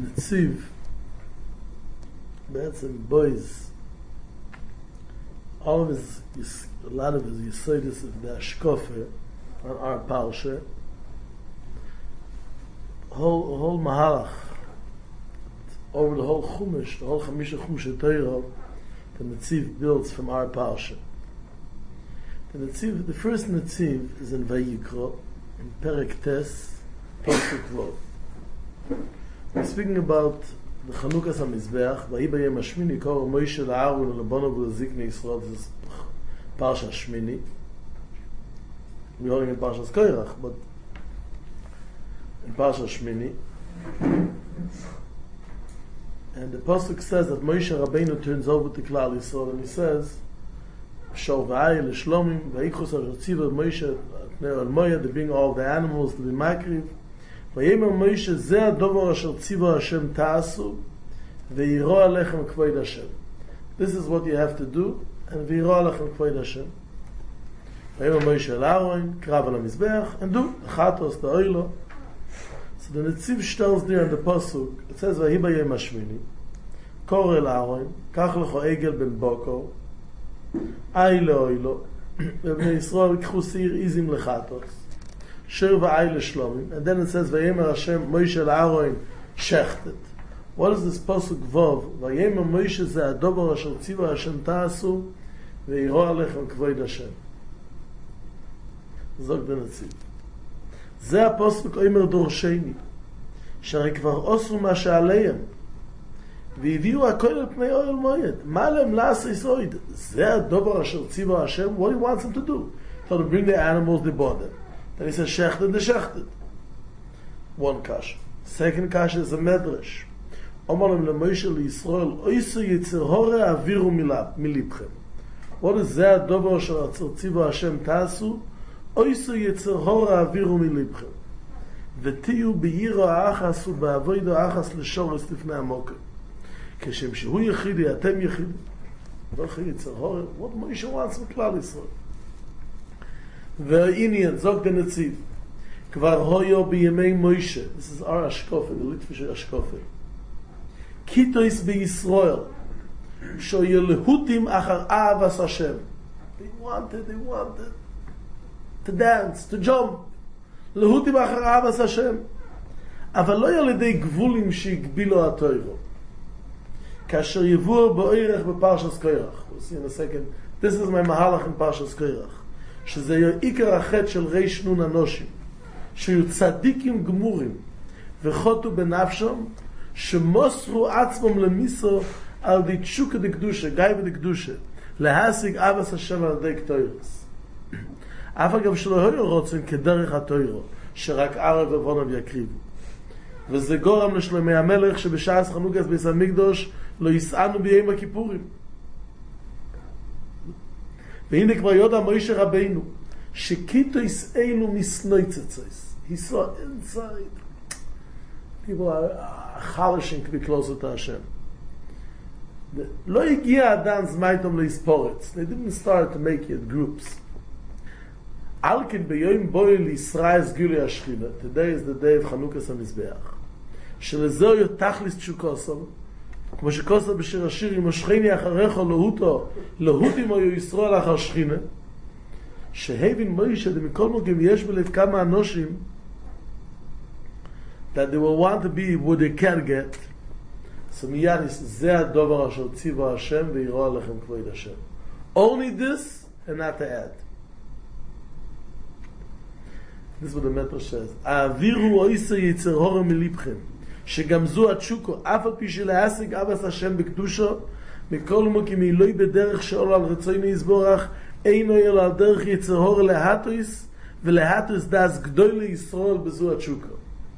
הנציב בעצם boys a lot of his yesodis of the Ashkofe on our parsha, whole mahalach over the whole Chumash, the whole Chamisha Chumash Torah, the Netziv builds from our parsha. The first Netziv is in Vayikra, in Perek Tes, Pasuk Vov. We're speaking about the Chanukas HaMizbeach, Vayibayem Hashmini, Kor Moshe La'Aaron U'Lebanav U'Leziknei Yisrael. This is Parsha Shmini. We're holding in Parsha Koirach, but in Parsha Shmini. And the Pasuk says that Moshe Rabbeinu turns over to Klal Yisrael and he says, Shor v'ayil l'shlomim, v'yichos ha'rotziva Moshe Pnei Moed, they bring all the animals to be makriv. Vayemer Moshe, zeh hadover asher tziva Hashem ta'asu, ve'yiro alechem k'vod Hashem. This is what you have to do, and ve'yiro alechem k'vod Hashem. Vayemer Moshe el Aaron, krav al hamizbeach, and do chatos da'oilo. So the Netziv tells there in the Pasuk, it says, Vayibayem Hashmini, kor el Aaron, kach lecho egel ben boko, ay le'oilo, ובני ישראל יקחו שעיר עזים לחטות, שיר ועי לשלומים, and then it says, ויאמר השם מוישה לאהרון שחטת. What is this pasuk Vov? ויאמר מוישה זה הדובר אשר ציווה השם תעשו, ויראו עליכם כבוד השם. זוג בנציב. זה הפסוק אומר דורשני, שהרי כבר עשו מה שעליהם, והביאו הכל על פני אוהל מועד. מה להם לעשות יסוד? זה הדובר אשר ציווה השם. What do you want them to do? So to bring the animals, they bought them. Then he says, shechted, they shechted. One kasha. Second kasha is a medrash. Omar lem leMoshe liYisrael, oisu yitzer hore aviru milibchem. What is זה הדובר אשר ציווה השם תעשו? oisu yitzer hore aviru milibchem. ותהיו בעירו האחס ובעבודו האחס לשורש לפני המוקר. כשם שהוא יחידי, אתם יחידי. לא יצר הורר, what Moshe wants מכלל ישראל. והעניין, זוג דנציב, כבר הויו בימי מוישה, this is our השקופר, the litvish השקופר, קיטויס בישראל, שהיו להוטים אחר אהבס השם. They wanted to dance, to jump, להוטים אחר אהבס השם. אבל לא על ידי גבולים שהגבילו התוירו. כאשר יבואו באוירך בפרשס קוירח. We'll see in a second. This is my mahalach in פרשס קוירח. שזה יהיה עיקר החטא של ריש נון אנושים. שיהיו צדיקים גמורים וחוטו בנפשם, שמוסרו עצמם למיסו על די תשוקה דקדושה, גיא ודקדושה, להשיג אבס השם על ידי קטוירס. אף אגב שלא היו רוצים כדרך התוירו, שרק ערב ובונב יקריבו. וזה גורם לשלמי המלך שבשעס חנוכת בית המקדש לא יסענו ביום הכיפורים. והנה כבר יודע מוישה רבינו שקיטויס אלו מסנויצצויס. He saw inside people are חלשים to be closer to Hashem. לא הגיע אדם זמייתם להספורץ. They didn't start to make it groups. על כן ביום בוי לישראל סגולי השכינה. Today is the day of חנוכת המזבח. שלזהו יתכליס תשוקוסם, כמו שכוסם בשיר השיר, אם השכיני אחריך להוטים היו ישראל אחר שכינה, שהבין מוישה, מכל מוקים יש בלב כמה אנושים, that they will want to be what they can get, so מיד זה הדובר אשר ציווה השם ויראו עליכם כבוד השם. Only this and not to add. This is what the Medrash says. האווירו אויסה יצר הורם מליבכם, שגם זו התשוקו, אף על פי שלהשיג אבס השם בקדושו, מכל מוקים אלוהי בדרך שעול על רצוני יסבורך, אינו אלא על דרך יצר הור להטויס, ולהטויס דאז גדול לישראל בזו התשוקו.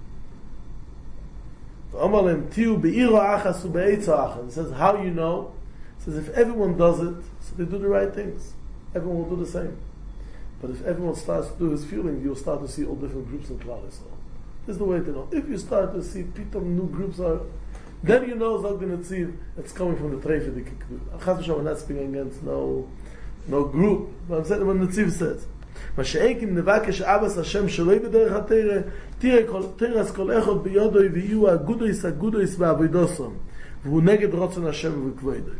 ואומר להם, תהיו בעירו אחס ובעצו אחס. It says, how you know? It says, if everyone does it, so they do the right things. Everyone will do the same. But if everyone starts to do his feeling, you'll start to see all different groups in Klal Yisrael. This is the way to know. If you start to see pitom new groups are, then you know Zog Netziv, it's coming from the Treifa. I'm not speaking against no group. But I'm saying what Netziv says. מה שאין נבקש אבס השם שלוי בדרך התורה, תרס כל אחד ביודוי ויהיו הגודויס ועבודוסם, והוא נגד רצון השם וכבודו.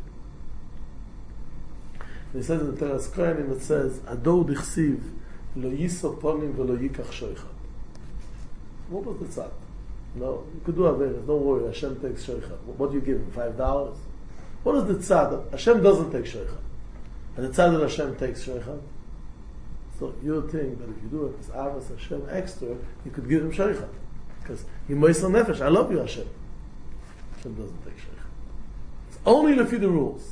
He says in the Teras Kohanim, it says, Ador dichsiv, lo yiso ponim velo yikach shoichat. What was the tzad? No, you could do Averis, don't worry, Hashem takes shoichat. What do you give him, $5? What is the tzad? Hashem doesn't take shoichat. And the tzad that Hashem takes shoichat. So you think that if you do it as Avos Hashem extra, you could give him shoichat. Because he moisel nefesh, I love you Hashem. Hashem doesn't take shoichat. It's only to feed the rules.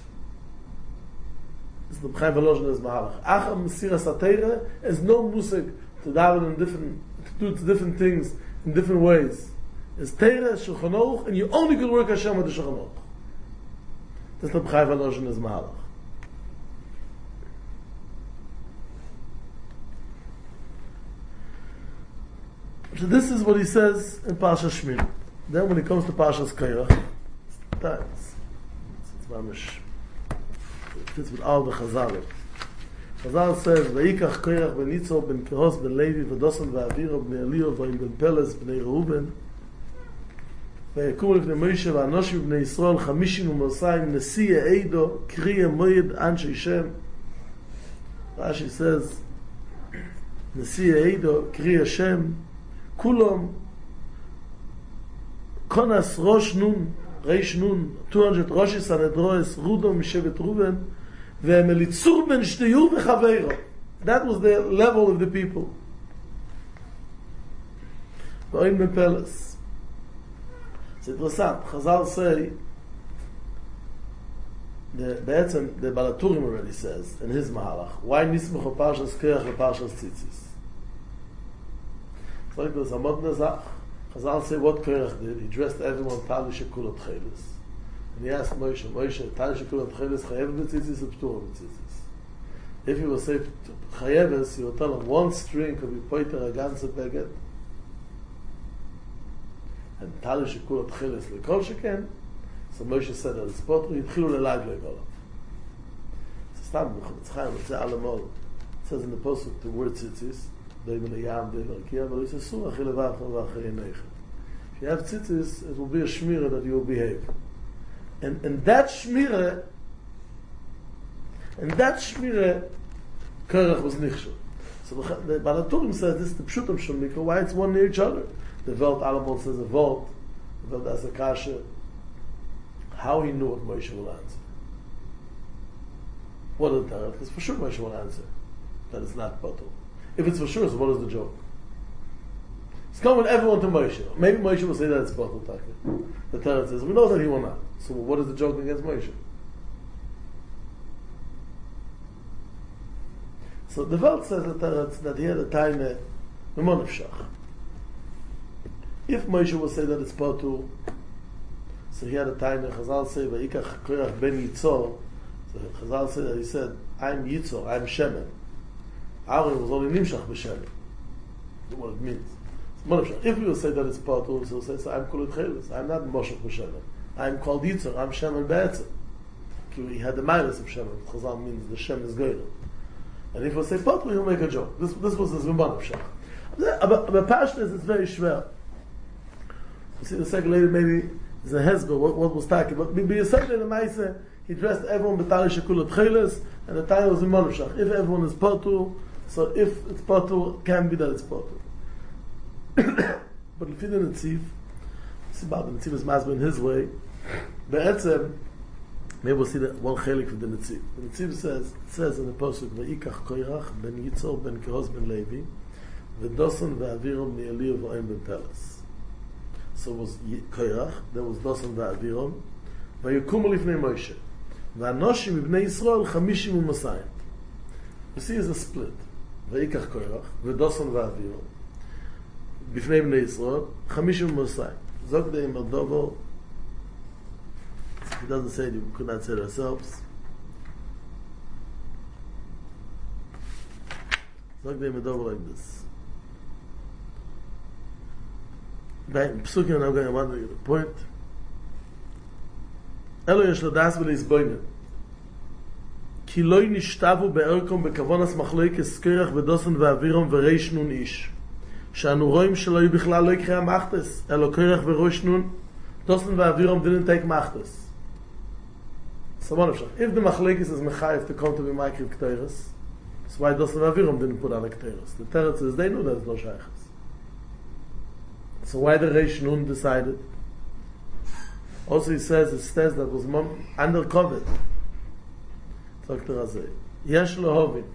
The Chaim Volozhin is Mahalach. Acham Mesiras HaTorah is no musik to daven in different things in different ways. It's Torah, Shulchan Aruch, and you only could work Hashem with the Shulchan Aruch. That's the Chaim Volozhin is Mahalach. So this is what he says in Parshas Shmini. Then when it comes to Parshas Korach, it's mamish. It fits with all the Chazalim. Chazal says, Vayikach Korach ben Yitzhak ben Kehos ben Levi v'Dosan v'Aviro ben Eliyahu v'Im ben Peles b'nei Reuben ויקום לפני מוישה ואנושים בני ישראל 52 נשיא העדו קריא מועד אנשי שם. Rashi says, נשיא העדו קריא שם כולם כונס ראש נון ריש נון 200 ראשי סנהדרוס רודו משבט ראובן והם אליצור בן שתיהו וחברו. That was the level of the people. ואין בן פלס. It's interessant. Chazal say, בעצם, the Balaturim already says, in his Mahalach, why nismach on Parshas Korach and Parshas Tzitzis? It's like this, Amod Nezach. Chazal say what Korach did. He dressed everyone Tali Shekulat Chelis. And he asked Moshe, Tali Shekulat Chelis, Chayev B'tzitzis or P'tur B'tzitzis? If he was say Chayeves, he would tell him one string could be poiter a ganze beged. And Tali Shekulat Chelis L'kol Sheken. So Moshe said that it's potter, Yitchilu L'layg L'golav. It's Stam, It's Chaim, it's Alamol. It says in the Pasuk the word tzitzis, Doim L'yam, Doim L'kiyah, but it's a surah, Chilevach, V'achei Neichet. If you have tzitzis, it will be a shmira that you will behave. And that shmira, Korach was nichshel. So the Balaturim says this is the Pshutam Shemika, why it's one near each other. The Velt Alamol says a Velt, the Velt as a Kasha, how he knew what Moshe will answer. What is the Because for sure Moshe will answer that it's not bottle. If it's for sure, so what is the joke? It's coming everyone to Moshe. Maybe Moshe will say that it's bottle. The Torah says, we know that he will not. So what is the joke against Moshe? So the Velt says that he had a time Memonefshach. If Moshe will say that it's bottle, so he had a time that Chazal say, Vayikach Korach ben Yitzor. So Chazal said that he said, I'm Yitzor, I'm Shemen. Aaron was only Nimshach b'Shemen. That's what it means. So, if we will say that it's Patur, so he'll say, I'm Kulit Chelis, I'm not Moshach b'Shemen. I'm called Yitzor, I'm Shemen Be'etzem. He had the minus of Shemen. Chazal means the Shem is Goyim. And if we'll say Patur, he'll make a joke. This was his Rimban of Shach. But Pashtas is very schwer. You see the second lady maybe is a Hezbollah, what was talking. But maybe a second in the Maisa, he dressed everyone B'tali Shekulat Chelis, and the time was in Manavshach. If everyone is Patur, so if it's Patur, can be that it's Patur. But if you didn't Netziv, see about the Netziv is Masber in his way, Be'etzem, maybe we'll see that one chelik for the Netziv. The Netziv says in the Pasuk, Vayikach Korach ben Yitzor ben Kehos ben Levi, V'Dosan v'Avirom ni'Eliyahu v'Oim ben Peles. So it was Korach, there was Dosan v'Avirom, Vayikumu lifnei Moshe. V'anoshim ibnei Yisrael 52. You see, it's a split. Vayikach Korach, v'Dosan v'Avirom. Bifnei bnei Yisrael 52. Zog the Imer Dovo. If he doesn't say it, we could not say it ourselves. Zog the Imer Dovo like this. By Psukim, I'm going to want to get a point. Elo yesh lo das v'leis boinen. כי לא נשתבו בערכם בכוונס מחלוקס קרח ודוסן ואווירום וריש נון איש. שאנו רואים שלא יהיו בכלל לא יקרה המחתס, אלא קרח וראש נון, דוסן ואווירום didn't take מחתס. So what if the machlekes is mechayev to come to be micro keteiros, so why doesn't Aviram didn't put on a keteiros? The teretz is they knew there's no shaychus. So why the Reish Nun decided? Also he says that was under COVID. Dr. Razei. Yesh lehovin.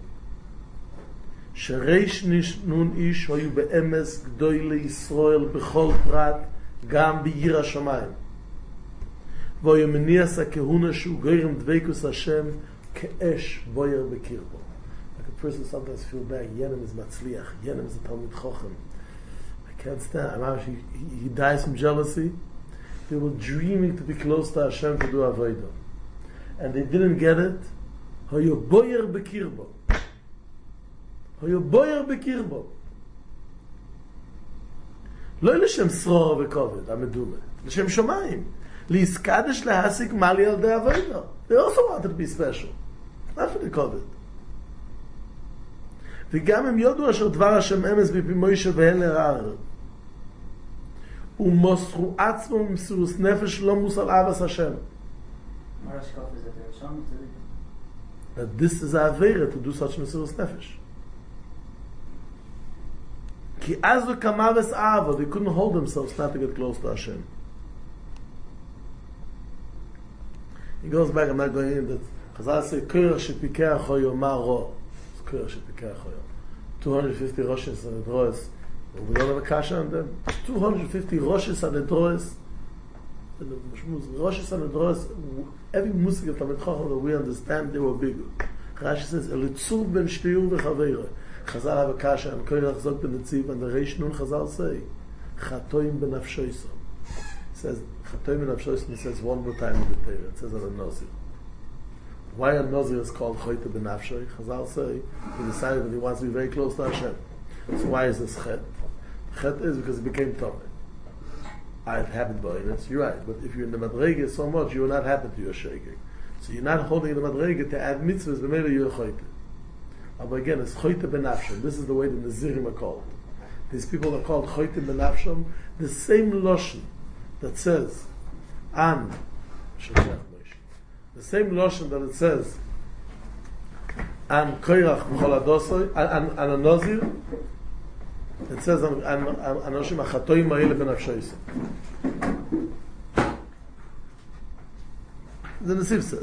שריש נון איש היו באמס גדוי לישראל בכל פרט גם בעיר השמיים. והיו מניעס הכהונה שהוא גרם דבקוס השם כאש בויר בקרבו. Like a person sometimes feel bad, Yenem is Matzliach, Yenem is a Talmid Chochem. I can't stand, he dies from jealousy. They were dreaming to be close to Hashem to do Avodah. And they didn't get it. היו בויר בקרבו. היו בויר בקרבו. לא לשם שרור וכובד, המדומה. לשם שמיים. להסקדש להסיק מלי על די אבוידו. They also wanted to be special. not for the COVID. וגם הם יודו אשר דבר השם אמס בפי מוישה והן לרער. ומוסרו עצמו ממסירוס נפש לא מוסר אבס השם. מה השקוף הזה? שם that this is a avera to do such mesirus nefesh. Ki azu kamaves ava, they couldn't hold themselves not to get close to Hashem. He goes back, I'm not going in that Chazal say, Koyach shepikeach hoyo ma ro. Koyach shepikeach hoyo. 250 Roshes and Edroes. We don't have a kasha on them. 250 Roshes and Edroes. Roshes and Edroes, every musik of Talmid Chacham that we understand, they were big. Rashi says, Elitzur ben shtiur v'chaveira. Chazal have a kasha, and Koyach zog ben netziv, and the Reish Nun Chazal say, Chatoim ben nafshoisom. It says, Chatoim ben nafshoisom, it says one more time in the Torah. It says on a Nazir. Why a Nazir is called Choyte ben nafshoy? Chazal say, he decided that he wants to be very close to Hashem. So why is this Chet? Chet is because he became Tomei. It happened by it. You're right. But if you're in the Madrege so much, you will not happen to your shaking. So you're not holding the Madrege to add mitzvahs, but maybe you're choyte. But again, it's choyte benafsham. This is the way the Nazirim are called. These people are called choyte benafsham. The same loshon that says, an, the same loshon that it says, an koyrach b'chol adosoi, an a Nazir, it says Anoshim achatoim ma'ile benafshoyse. The Nesiv says.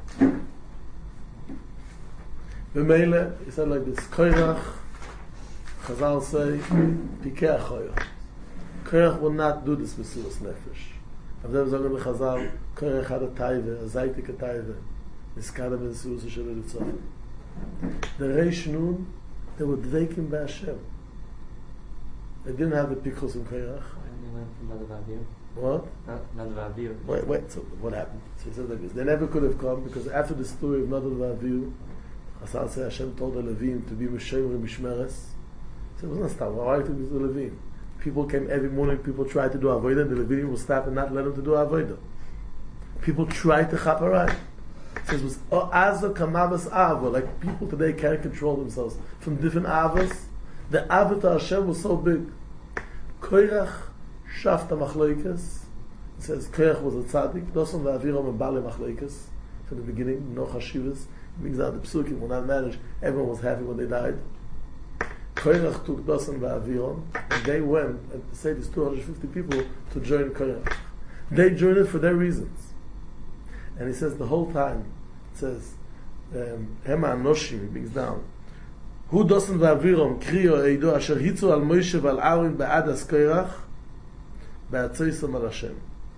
B'meile, he said like this, Koyrach, Chazal say, Pikeach Koyrach. Koyrach will not do this Mesirus Nefesh. Avdem Zogan Chazal, Koyrach had a taive, a zaytik a taive, Niskada Mesirus Hashem Elitzah. The Reish Nun, they were dveikim b'Hashem. They didn't have the pickles in Koyrach. What? Wait, so what happened? So he says like this. They never could have come because after the story of Nadav Avihu, Hassan said Hashem told the Levim to be Meshem and Mishmeres. He said, it wasn't stop. Why to be the Levim? People came every morning, people tried to do Avodah, and the Levim will stop and not let them to do Avodah. People tried to chaparai. He says, it was Aza Kamavas Ava. Like people today can't control themselves from different Avas. The Ava to Hashem was so big. Koyrach Shafta Machloikas. It says Koyrach was a tzaddik. Dosan v'aviram and Bale Machloikas. From the beginning, no chashivas. It means that the psukim were not managed. Everyone was happy when they died. Koyrach took Dosan v'aviram, and they went and say these 250 people to join Koyrach. They joined it for their reasons. And he says the whole time, it says Hema Anoshim, he brings down. Hu Dosan v'aviram kriyo eido asher hitzu al Moshe v'al Aaron be'adas Koyrach be'atzoisam al Hashem.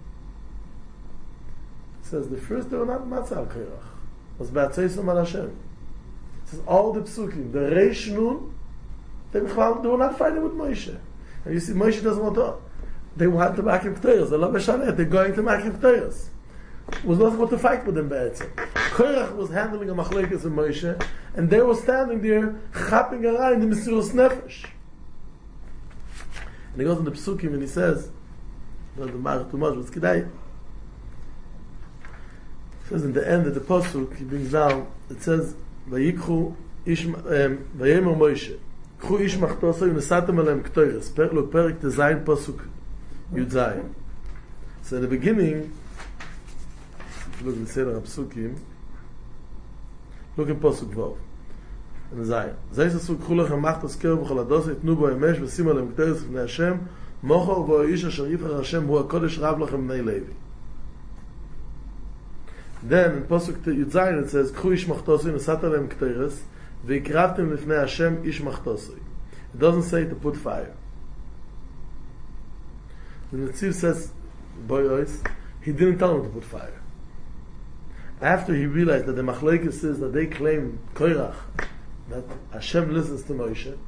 It says the first they were not matzah al Koyrach. It was be'atzoisam al Hashem. It says all the psukim, the Reish Nun, they were not fighting with Moshe. And you see, Moshe doesn't want to. They want to make him p'teiros. They're going to make him p'teiros. Was not going to fight with them be'etzem. Koyrach was handling a machlekes in Moshe, and they were standing there chapping around in the Mesirus Nefesh. And he goes in the Psukim and he says, not the Marach too much, but it's Kedai. says in the end of the pasuk, he brings down, it says, Vayikhu Vayemer Moshe, Khu ish machtosai unesatem alem ktoires, look, Perik Tezayin pasuk Yud Zayin. So in the beginning, if you look at the Seder HaPsukim, look in pasuk Vav. And Zayin. Zayis asuk khu lechem machtos kerev v'chol adosai, tnu bo emesh v'sim alem ktoires v'nei Hashem, mochor bo ish asher yifach Hashem hu HaKodesh rav lechem bnei Levi. Then in pasuk Yud Zayin it says, Khu ish machtosai unesatem alem ktoires, v'ikravtem lifnei Hashem ish machtosai. It doesn't say to put fire. The Netziv says, boys, he didn't tell him to put fire. After he realized that the Machlokes says that they claim Korach, that Hashem listens to Moshe, and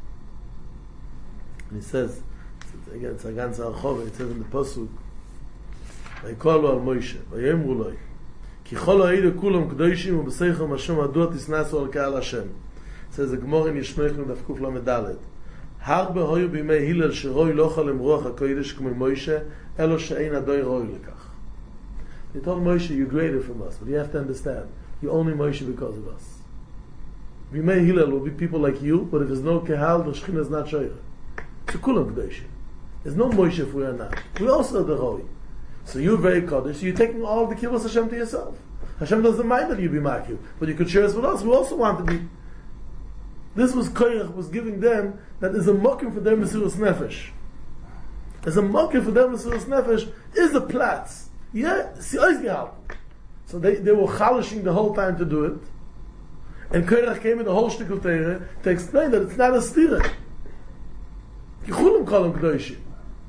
he says, again, it's a ganz Archov, it says in the pasuk, Vayikalu al Moshe, Vayemru loi, Ki chol ha'edu kulam k'doshim u'b'seichel Hashem adu tisnasu al ka'al Hashem. It says the Gemara in Yishmeichel Daf Kuf Lamed Dalet. Harbe hoyu b'imei Hillel sheroi lo chol im ruach ha'kodesh k'mei Moshe, elo she'ein adoi roi lekach. They told Moshe, you're greater from us, but you have to understand, you're only Moshe because of us. B'imei Hillel will be people like you, but if there's no Kehal, the Shechina is not Shoyre. It's a kulam k'doshim. There's no Moshe if we are not. We also are the Roi. So you're very Kodesh, so you're taking all the Kibbutz Hashem to yourself. Hashem doesn't mind that you be Makil, but you could share us with us. We also want to be. This was Koyach was giving them that is a mokim for them Mesiras Nefesh. As a mokim for them Mesiras Nefesh is a platz. Yeah, so they were chalishing the whole time to do it. And Koyach came in the whole shtick of Teireh to explain that it's not a stira. Kichulim kolam k'doshim.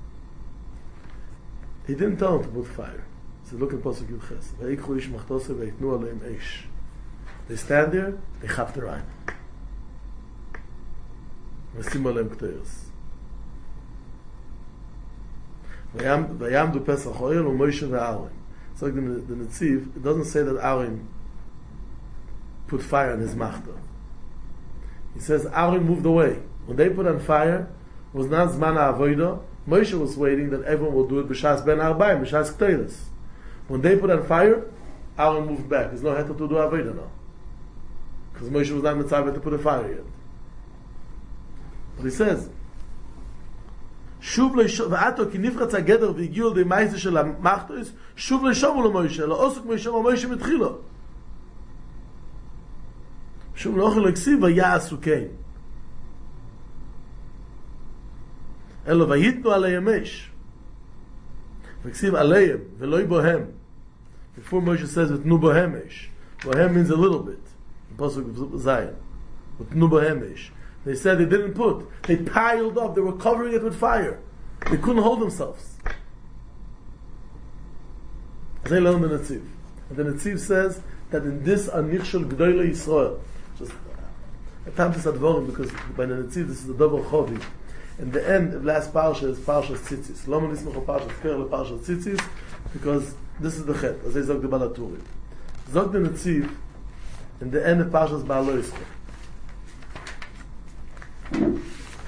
He didn't tell him to put fire. He said, look at Pasuk Yud Ches. Vayikhu ish machtosai vayitnu aleim eish. They stand there, they chap their eye. Vasim aleim k'toyos. Vayamdu Pesach Oyel u'Moshe ve'Aaron. So like the Netziv, it doesn't say that Aaron put fire on his machta. He says Aaron moved away. When they put on fire, it was not Zman HaAvodah. Moshe was waiting that everyone will do it b'shas ben arbaim, b'shas k'teiros. When they put on fire, Aaron moved back. There's no heter to do avodah now, because Moshe was not mitzvah to put a fire yet. But he says, "Shuv le'ato ki nifratz hageder v'higiu al ma'aseh shel hamachtos, shuv le'shomu leMoshe, la'osuk Moshe mitchilo. Shuv le'ochel le'ksiv v'ya'asu kein. אלא ויתנו עליהם אש. וכסיב עליהם, ולא בוהם. Before Moshe says, ותנו בוהם אש. Bohem means a little bit. The Pasuk of Zion. ותנו בוהם אש. They said they didn't put. They piled up. They were covering it with fire. They couldn't hold themselves. They learned the Netziv. And the Netziv says that in this are Nichshel G'dolei Yisrael. Just I time this advorim because by the Netziv this is the double Chovi. In the end of last parsha is Parshas Tzitzis. Lama nismach al Parshas Kerle Parshas Tzitzis, because this is the chet, as they zog the Balaturim. Zog the Netziv in the end of Parshas Ba'aloischa. In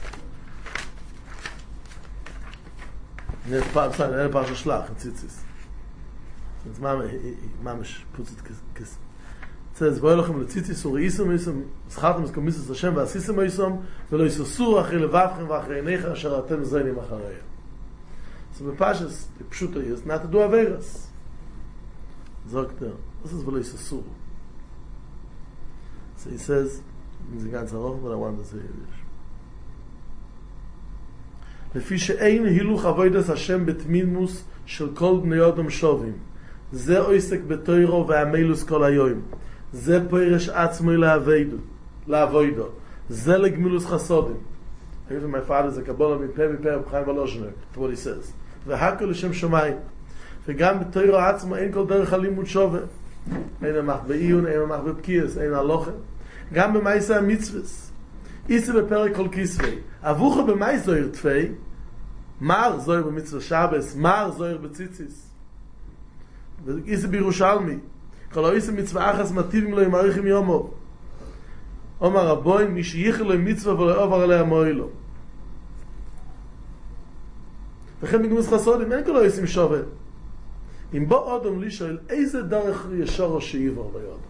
the end of Parshas Shlach in Tzitzis. It's Mamish puts it kis. says, "V'olachem letzitzis ureisam isam zchatem es komisis Hashem v'asisam isam v'lo yisosur achri levavchem v'achri einecha asher atem zaynim achareya." So the Pashas, the Pshuta is not to do Averas. Sagt this is v'lo yisosur. So he says, in the ganz Aroch, but I want to say Yiddish. לפי שאין הילוך avodas Hashem בתמימוס של כל בני אדם שווים. זה עוסק בתוירו והמילוס כל היום. זה פרש עצמי לעבודו. זה לגמילוס חסודים. Even my father is a Kabbalah מפה Chaim Volozhiner. That's what he says. והכל לשם שמיים. וגם בתוירו עצמו אין כל דרך הלימוד שווה. אין המח בעיון, אין המח בפקיעס, אין הלוחם. גם במעשה המצווס. איסי בפרק כל כספי. אבוכה במאי זויר תפי. מר זויר במצווה שבס. מר זויר בציציס. ואיסי בירושלמי. כל האיסי מצווה אחס מטיבים לו ימריכים יומו. אומר רבוי, מי שייחל לו מצווה ולא עובר עליה מועילו. וכן בגמוס חסודים, אין כל האיסים שווה. אם בוא אדם לשאול איזה דרך ישרו שיעבור ליד,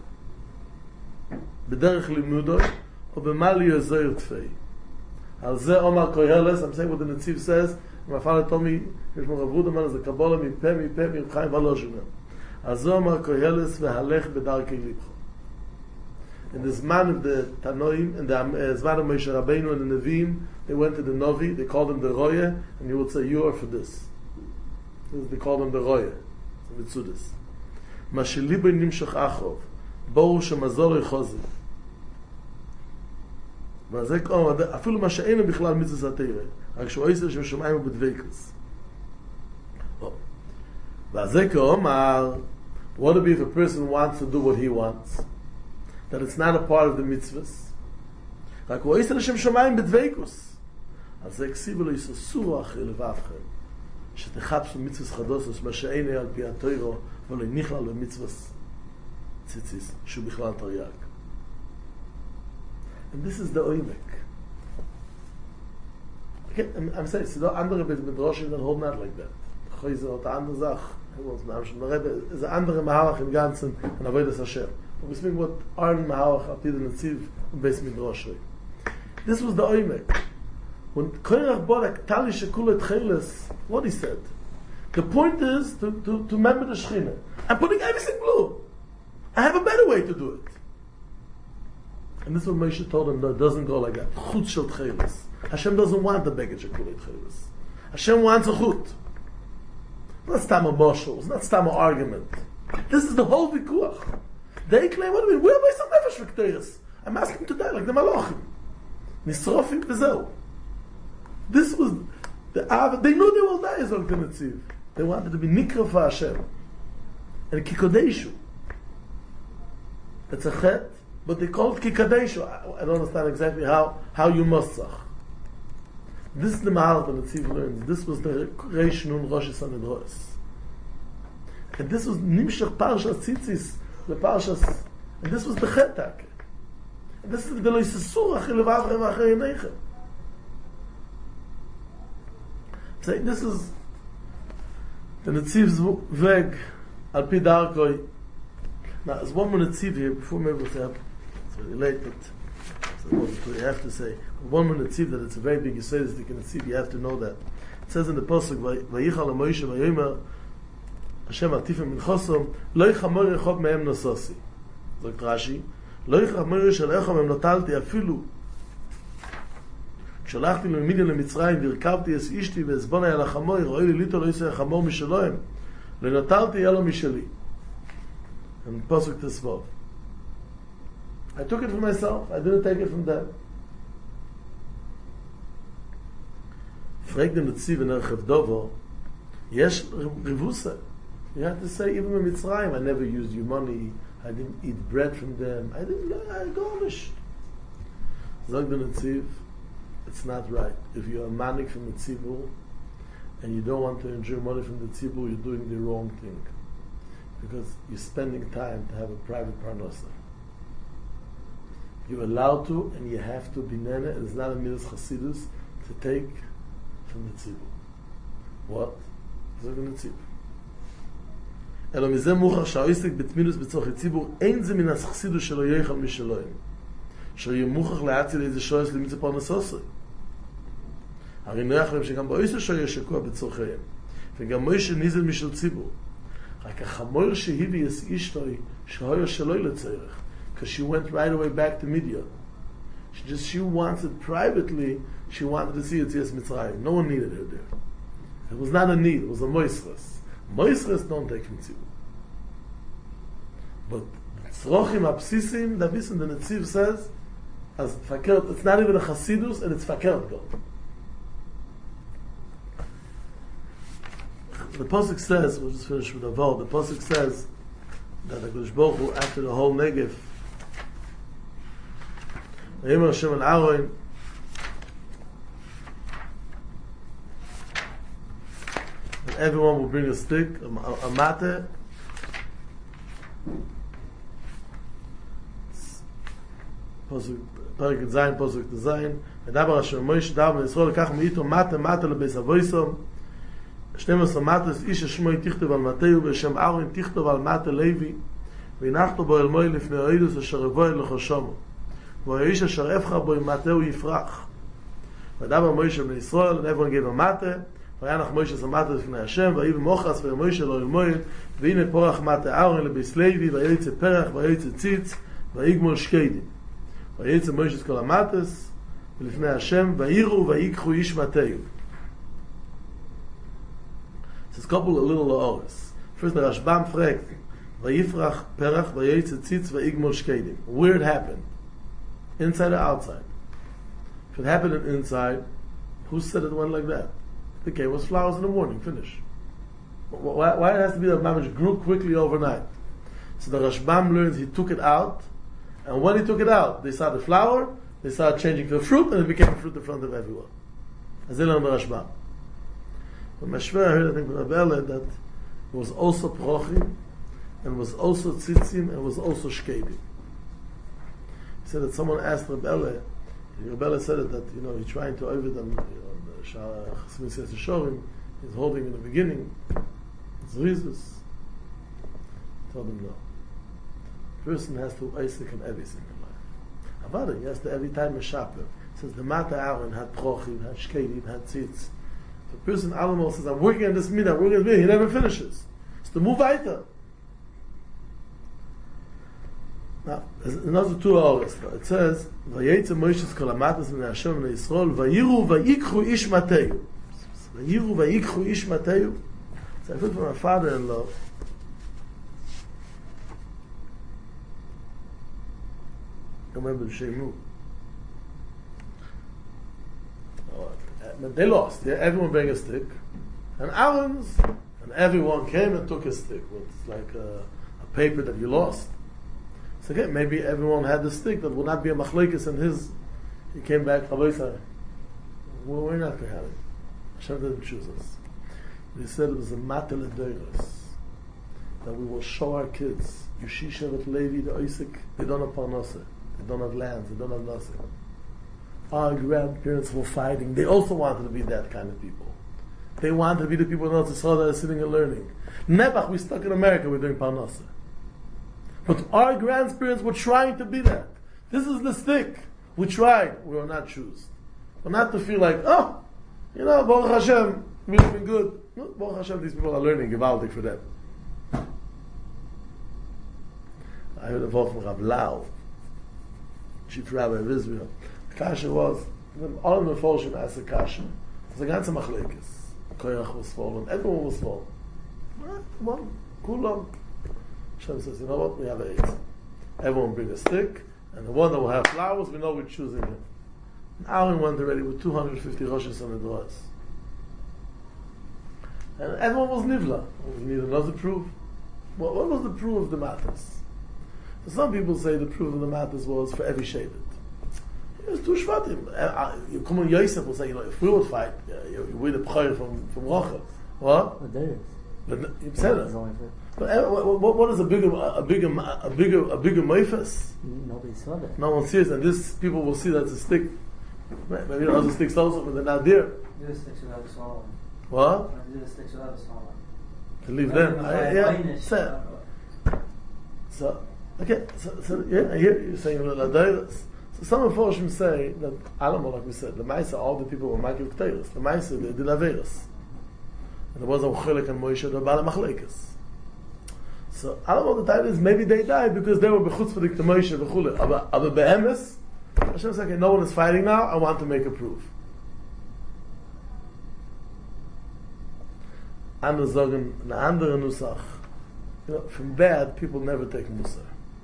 בדרך לימודו או במה ליעזר תפי. על זה אומר קהלס, I'm saying what the Netziv says, my father told me, יש מרב רודמן, זה קבולה מפה מרב חיים ולוז'ינר. על זה אומר קהלס והלך בדרכי ליבך. In the Zman of the Tanoim, in the Zman of Moshe Rabbeinu and the Nevi'im, they went to the Novi, they called him the Roya, and he would say, you are for this. They called him the Roya, the Mitzudis. Ma shelibo nimshach achov, boru shemazor yichozi. וזה אומר, אפילו מה שאינו בכלל מצוות התורה, רק שהוא עושה שם שמיים ובדבקות. וזה אומר, what if a person wants to do what he wants? That it's not a part of the mitzvahs. רק הוא עושה שם שמיים בדבקות. אז זה כסיבו לו יססור אחרי לבבכם, שתחפשו מצוות חדושות, מה שאינו על פי התורה, ולא נכלל במצוות ציציס, שהוא בכלל תרי"ג. And this is the oimek. Okay, I'm saying, so there are andere Midrashim that hold not like that. Chayze hat eine andere Sache. Es ist ein anderer Mahalach im Ganzen und Avodas Hashem. Und wir speaking what Aaron Mahalach auf die Netziv und Beis Midrash. This was the oimek. Und Koirach Borak Tali Shekula Tcheles, what he said. The point is to remember the Shechina. I'm putting everything blue. I have a better way to do it. And this is what Moshe told him, no, it doesn't go like that. Chut shel tcheles. Hashem doesn't want the baggage of kulei tcheles. Hashem wants a chut. Not stam a moshel, it's not stam a argument. This is the whole vikuach. They claim, what do you mean? We're by some nefesh v'kteres. I'm asking to die like the malachim. Nisrofim v'zeu. This was the Av. They knew they will die as Netziv. They wanted to be nikra for Hashem. And kikodeshu. It's a chet. But they call it Kikadeshu. I don't understand exactly how you musach. This is the Mahal that Netziv learns. This was the Reish Nun Rosh Sanedros. And this was Nimshach Parshas Tzitzis, the Parshas, and this was the Chetak. And this is the Loisesur Achil Levavchem Achei Neichem. Saying this is the Netziv's Weg Al Pi Darkoi. Now, there's one more Netziv here before we able to have. It's very late, but so you have to say. One more Netziv that it's a very big Yisraelistic Netziv, you have to know that. It says in the Pasuk, Vayichal HaMoshe Vayomer Hashem Atifim Minchosom Lo Yichamor Echot Mehem Nososi. Sagt Rashi, Lo Yichamor Shel Echot Mehem Notalti Afilu כשהלכתי למדיין למצרים והרכבתי את אשתי והזבונה על החמור, ראוי לי ליטו לא יעשה החמור משלהם, לנטרתי יהיה לו משלי. And Pasuk Tesvav. I took it for myself. I didn't take it from them. Frag the Netziv in Erchev Dovo. Yes, Rivusa. You have to say, even in Mitzrayim, I never used your money. I didn't eat bread from them. I garnished. Zog the Netziv, it's not right. If you're a manik from the Tzibur and you don't want to enjoy money from the Tzibur, you're doing the wrong thing. Because you're spending time to have a private parnasa. You're allowed to, and you have to be nene. It's not a midas chasidus to take from the tzibur. What? Zog the tzibur. אלא מזה מוכח שהעסק בתמינוס בצורך הציבור אין זה מן החסידוס שלו יאכל משלוהם. שיהיה מוכח להציל איזה שויס למצוא פרנסוסי. הרי נוח להם שגם בעסק שויה שקוע בצורכיהם. וגם מוישה ניזל משל ציבור. רק החמור שהביא את אשתוי שהויה שלוי לצורך. Because she went right away back to Midian. She wants it privately. She wanted to see Yetzias Mitzrayim. No one needed her there. It was not a need. It was a moisres. Moisres don't take from tzibur. But tzrochim absisim, the Wissen, the Netziv says, as fakert, it's not even a chasidus, and it's fakert God. The Pasuk says, we'll just finish with a vow, the Pasuk says that the Kodesh Baruch Hu, after the whole Negev, Vayomer Hashem al Aaron, and everyone will bring a stick, a mate, Pasuk, Parak Zayin, Pasuk Zayin, V'dabar Hashem Moshe, Davar Yisrael, Kach Me'ito, mate lebeis avoisom, 12 Matas איש שמו תכתוב על מתאו בשם אהרון תכתוב על מטה לוי והנחתו בו אל מוי לפני העדות אשר יבוא אל לחושמו והאיש אשר אבחר בו עם מתאו יפרח ודבר מוישה בני ישראל ונברון גבר מטה וינח מוישה סמטה לפני השם ויהי במוחס ומוישה לא אל מוי והנה פורח מטה אהרון לביס לוי ויצא פרח ויצא ציץ ויגמול שקדים ויצא מוישה את כל המטס ולפני השם ויראו ויקחו איש מתאו. It's a couple of little laws. First, the Rashbam fragt, "Vayifrach perach vayetze tzitz vayigmol shkedim." Where it happened, inside or outside? If it happened inside, who said it went like that? The cave was flowers in the morning. Finish. Why it has to be that mamish grew quickly overnight? So the Rashbam learns he took it out, and when he took it out, they saw the flower, they started changing to a fruit, and it became a fruit in front of everyone. As they learned the Rashbam. But Mashver heard, I think, from Rabbi that it was also prochim, and was also tzitzim, and was also shkedim. He said that someone asked Rabbi said it that, he's trying to over them, the Chassidus says Shorim, he's holding in the beginning, Zrizus. Told him no. The person has to Isaac in everything in life. Avada, he has to every time a shaper. He says the Mata Aaron had prochim, had shkedim, had tzitz. The person Alamo says, I'm working on this minute, I'm working on this minute, he never finishes. It's to move weiter. Now, there's another 2 hours. It says, Vayetze Moshe kol hamatas min Hashem min Yisrael, Vayiru vayikchu ish mateu. Vayiru vayikchu ish mateu. So I heard from my father-in-law, I remember the Shemu. But they lost. Yeah? Everyone bring a stick, and Aaron's, and everyone came and took a stick. Well, it's like a paper that you lost. So again, maybe everyone had the stick that would not be a machlekes, and his. He came back. We're not going to have it. Hashem didn't choose us. They said it was a matel adoros that we will show our kids. Yushisha with Levi the Isaac. They don't have parnasa. They don't have lands. They don't have nothing. Our grandparents were fighting. They also wanted to be that kind of people. They wanted to be the people in Eretz Yisrael that are sitting and learning. Nebuch, we're stuck in America, we're doing Parnasa. But our grandparents were trying to be that. This is the stick. We tried. We were not chosen. We're not to feel like, Baruch Hashem, we've been good. No, Baruch Hashem, these people are learning. Givaldik for them. I heard a vote from Rav Lau, chief rabbi of Israel. Kasha was, all of the Meforshim asked a Kasha. It was a ganze machlekes. Koyach was fallen, everyone was fallen. One, kulam. Hashem says, you know what, we have 8. Everyone bring a stick, and the one that will have flowers, we know we're choosing him. And Aaron went already with 250 Roshas on the doors. And everyone was nivla. We need another proof. What was the proof of the matters? So some people say the proof of the matters was for every Shevet. It's 2 Shvatim. You come on Yosef will say, if we would fight, you win a B'chayr from Rachel. What? But there is. But you said it. But what is a bigger moifas? Nobody saw that. No one sees, and this people will see that's a stick. Maybe the other sticks also, but they're not there. The sticks without a small one. What? The sticks without a small one. To leave them. So okay. So yeah, I hear you saying Ladayras. So some of Forshim say that Alamo, like we said, the Maisa, all the people were Makil Keteiros. The Maisa, they did Averos. And there was a Uchelik and Moshe, the Bala Machlekes. So Alamo, the time is maybe they died because they were Bechutz for the Moshe, Bechule. Aber Behemes, Hashem said, okay, no one is fighting now, I want to make a proof. Andere sagen, eine andere Nusach. From bad, people never take Musar.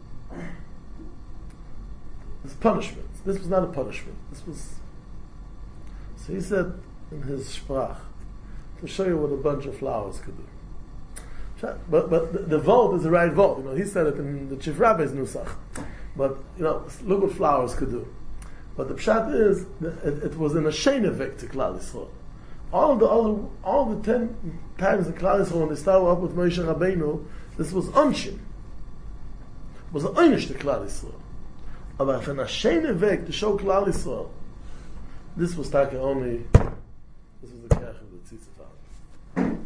It's punishment. This was not a punishment. This was... So he said in his sprach, to show you what a bunch of flowers could do. But the vote is the right vote. He said it in the Chief Rabbi's Nusach. But, look what flowers could do. But the pshat is, it was in a Sheinevek to Klal Yisrael. All the 10 times in Klal Yisrael when they started up with Moshe Rabbeinu, this was Anshin. It was an Einish to Klal Yisrael. Aber if in a Sheinevek to show Klal Yisrael, this was only, this was the Kach of the Tzitzit. Amen.